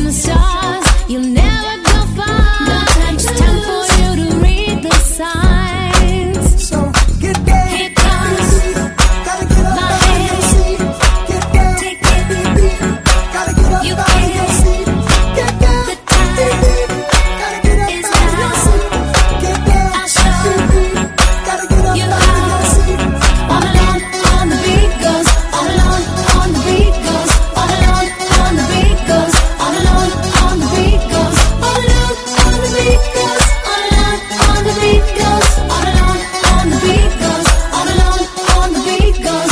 the stars, you'll never go far. It's time for you to read the signs. So get down. Here comes Gotta get up my out of your seat. Get down. Take it. Gotta get up You out of your can't. seat. Get down. The time Gotta get up is out of your now. seat. Get down. I'll show Gotta get up you out of your how. seat. All alone on the beat goes. All alone on the beat goes. All alone on the beat goes. All alone on the beat goes. All alone on the beat goes. All alone on the beat goes. All alone on the beat goes. All alone on the beat goes.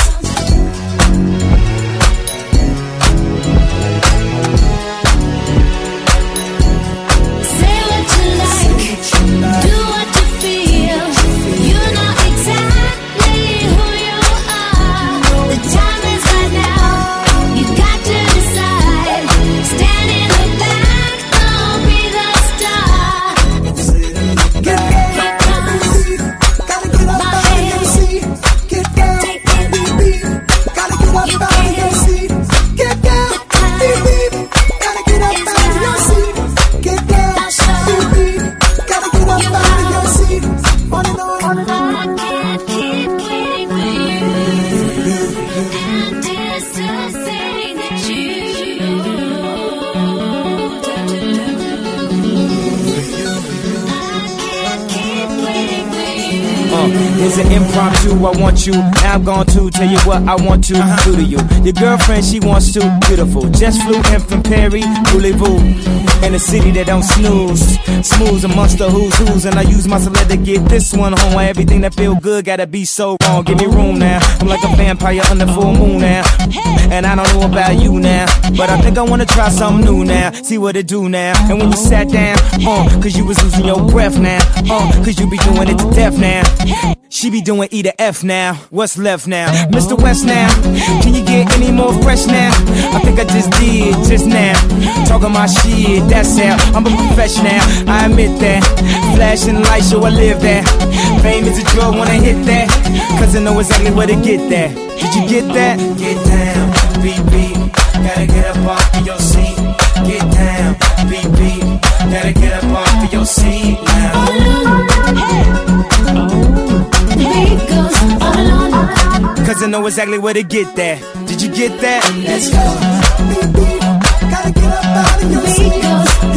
Say what you like, do what you feel. You know exactly who you are. The time is right now. You got to decide. Stand in the back, don't be the star. Get down. Here comes Gotta get up my out of your seat. Get down. Take it. Gotta get up You out of your can't. seat. Get down. Gotta get up It's out of your now. seat. Get down. I'll show Gotta get up you out of your how. seat. On and on. I can't keep waiting for you. Anticipating that Here's an impromptu, I want you. Now I'm going to tell you what I want to do to you. Your girlfriend, she wants to. Beautiful. Just flew in from Perry, voulez-vous. In a city that don't snooze. Smooth amongst the who's who's. And I use my select to get this one home. Where everything that feel good gotta be so wrong. Give me room now. I'm like a vampire under full moon now. And I don't know about you now, but I think I wanna try something new now. See what it do now. And when you sat down, cause you was losing your breath now. Cause you be doing it to death now. She be doing E to F now. What's left now? Mr. West now. Can you get any more fresh now? I think I just did just now. Talking my shit, that's how I'm a professional. I admit that. Flashing lights, show I live that. Fame is a drug, wanna hit that. Cause I know exactly where to get that. Did you get that? Get down, beep beep. Gotta get up off of your seat. Get down, beep beep. Gotta get up off of your seat now. the beat goes. All alone. Cause I know exactly where to get that. Did you get that? Let's go. Gotta get up out of The your beat seat. goes.